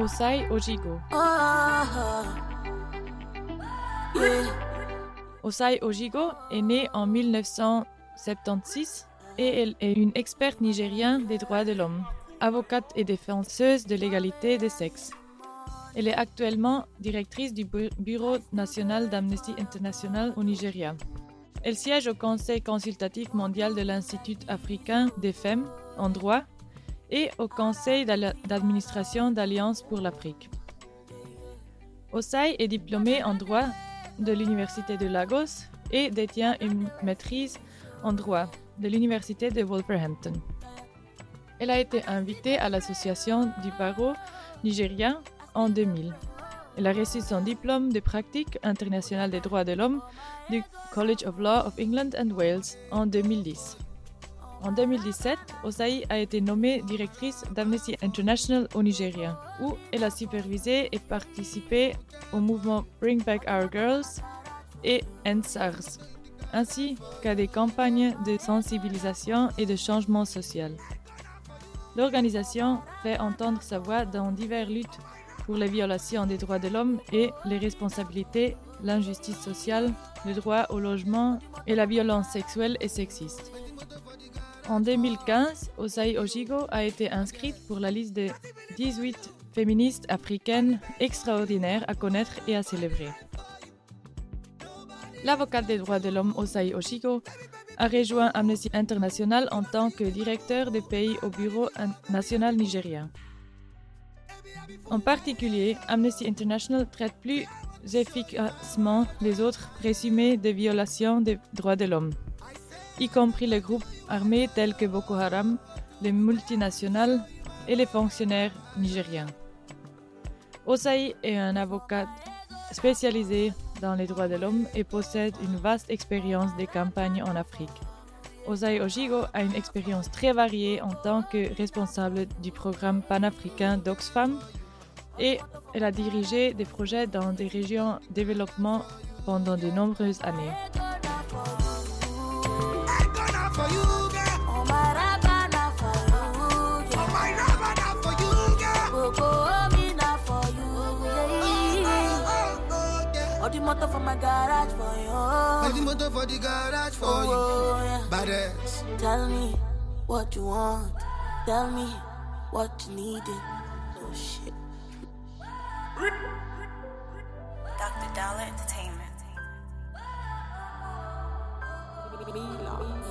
Osai Ojigo. Osai Ojigo est née en 1976 et elle est une experte nigérienne des droits de l'homme, avocate et défenseuse de l'égalité des sexes. Elle est actuellement directrice du Bureau national d'Amnesty International au Nigeria. Elle siège au Conseil consultatif mondial de l'Institut africain des femmes en droit et au Conseil d'administration d'Alliance pour l'Afrique. Osai est diplômée en droit de l'Université de Lagos et détient une maîtrise en droit de l'Université de Wolverhampton. Elle a été invitée à l'Association du barreau nigérien en 2000. Elle a reçu son diplôme de pratique internationale des droits de l'homme du College of Law of England and Wales en 2010. En 2017, Osai a été nommée directrice d'Amnesty International au Nigeria, où elle a supervisé et participé au mouvement Bring Back Our Girls et End SARS, ainsi qu'à des campagnes de sensibilisation et de changement social. L'organisation fait entendre sa voix dans diverses luttes pour les violations des droits de l'homme et les responsabilités, l'injustice sociale, le droit au logement et la violence sexuelle et sexiste. En 2015, Osai Ojigo a été inscrite pour la liste des 18 féministes africaines extraordinaires à connaître et à célébrer. L'avocate des droits de l'homme Osai Ojigo a rejoint Amnesty International en tant que directeur des pays au Bureau national nigérien. En particulier, Amnesty International traite plus efficacement les autres présumés de violations des droits de l'homme, y compris les groupes armés tels que Boko Haram, les multinationales et les fonctionnaires nigériens. Osai est un avocat spécialisé dans les droits de l'homme et possède une vaste expérience des campagnes en Afrique. Osai Ojigo a une expérience très variée en tant que responsable du programme panafricain d'Oxfam et elle a dirigé des projets dans des régions de développement pendant de nombreuses années. The motor for my garage for you. The motor for the garage for you. Yeah. Badass. Tell me what you want. Tell me what you need. Oh shit. Dr. Dollar Entertainment.